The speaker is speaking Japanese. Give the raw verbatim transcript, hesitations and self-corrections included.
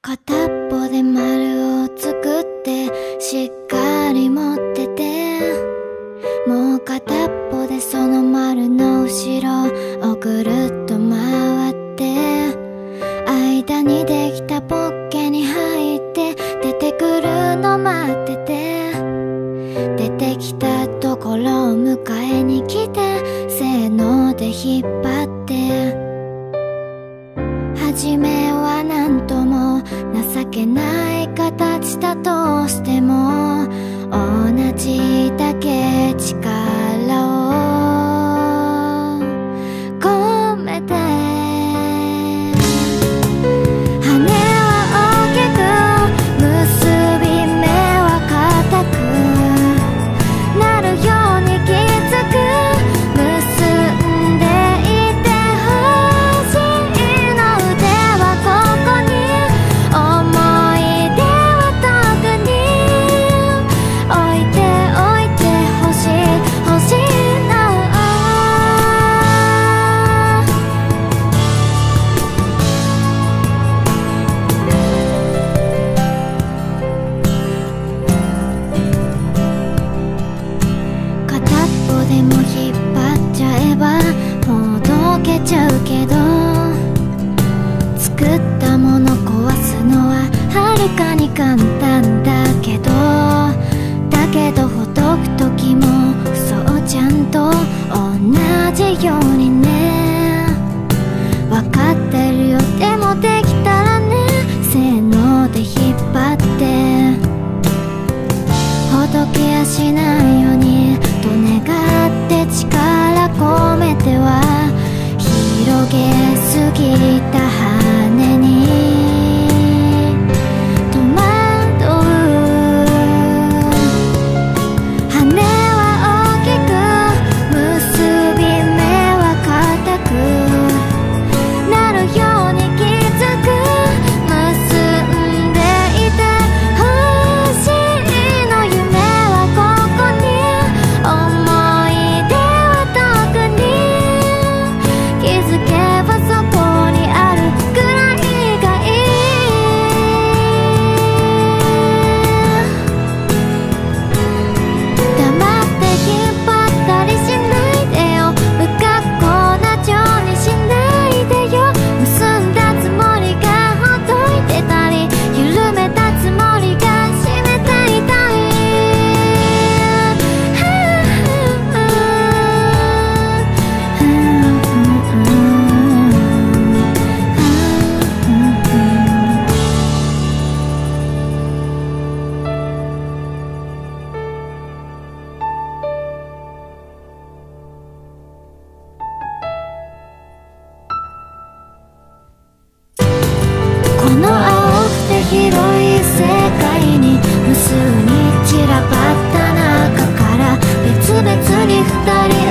片っぽで丸を作ってしっかり持ってて、もう片っぽでその丸の後ろをぐるっと回って、間にできたポッケに入って出てくるの待ってて、出てきたところを迎えに来て、せーので引っ張って、初めはなんとも情けない形だとしても、同じだけ力を込めて、羽は大きく結び目は固くなるように気づく、結んでいてほしいの腕はここに、思い出は特に置いておいてほしいほしいの。片っぽでも引っ張っちゃえばほどけちゃうけど、作ったもの壊すのははるかに簡単だけど、だけどほどく時もそうちゃんと同じようにね、わかってるよ。でもできたらね、せーので引っ張って、ほどけやしないようにと願って力込めては、広げすぎた羽に戸惑う。羽は大きく結び目は固くなるように気づく、結んでいてほしいの。夢はここに、思い出は特に気づけばそこにあるくらいがいい。黙って引っ張ったりしないでよ、不格好な情にしないでよ。結んだつもりがほどいてたり、緩めたつもりが締めていたい。この青くて広い世界に無数に散らばった中から、別々に二人